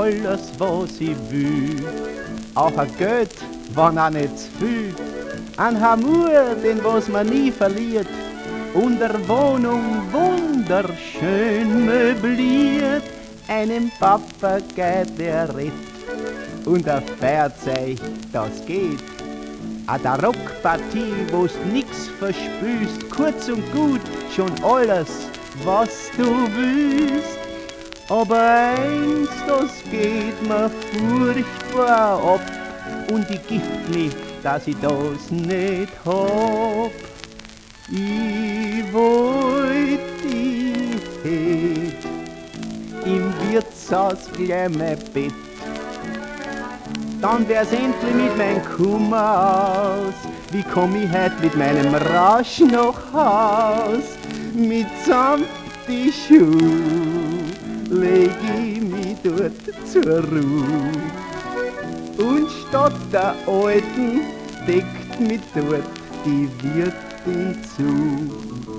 alles, was ich will. Auch ein Geld, wenn auch nicht zu viel. Ein Hamur, den was man nie verliert. Und der Wohnung wunderschön möbliert. Einem Papagei, der redet. Und ein Fahrzeug, das geht. A der Rockpartie, wo's nix verspürst. Kurz und gut, schon alles, was du willst. Aber eins, das geht mir furchtbar ab. Und ich gift mich, dass ich das nicht hab. Ich wollt, ich hätt im Wirtshaus gleich mein Bett. Dann wär's endlich mit meinem Kummer aus. Wie komm ich heut mit meinem Rausch nach Haus? Mitsamt die Schuh leg ich mich dort zur Ruh. Und statt der Alten deckt mich dort die Wirtin zu.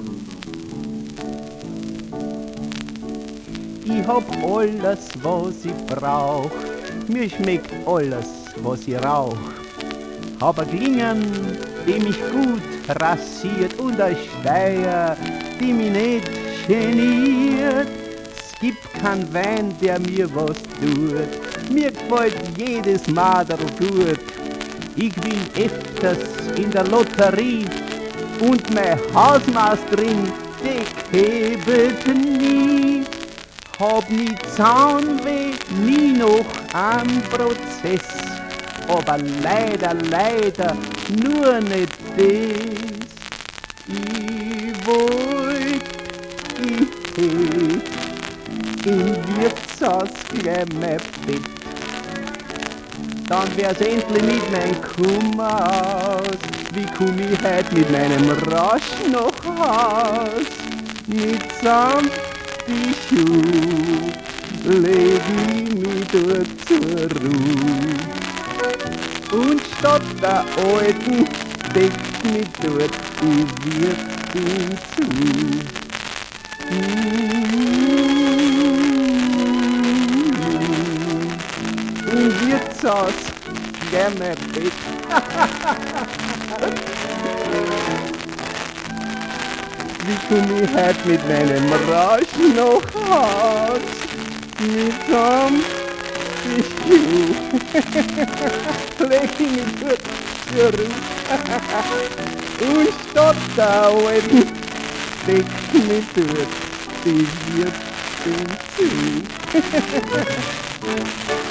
Ich hab alles, was ich brauch. Mir schmeckt alles, was ich rauch. Hab a Klingen, die mich gut rasiert und a Steier, die mich nicht geniert. Es gibt keinen Wein, der mir was tut. Mir gefällt jedes Madel gut. Ich bin öfters in der Lotterie und mein Hausmeisterin, die hebet nie. Hab nie Zahnweh, nie noch am Prozess. Aber leider, leider, nur nicht das. Ich wollt, ich hätt im Wirtshaus gleich mein Bett. Dann wär's endlich mit meinem Kummer aus. Wie komm ich heut mit meinem Rausch nach Haus? Mitsamt die Schuh leg ich mich dort zur Ruh. Und statt der Alten deckt mich dort die Wirtin zu. Im Wirtshaus gleich mein Bett. Wie komm ich heut mit meinem Rausch nach Haus? Mitsamt die Schuh leg ich mich dort zurück. Und statt der Alten deckt mich dort die Wirtin zu.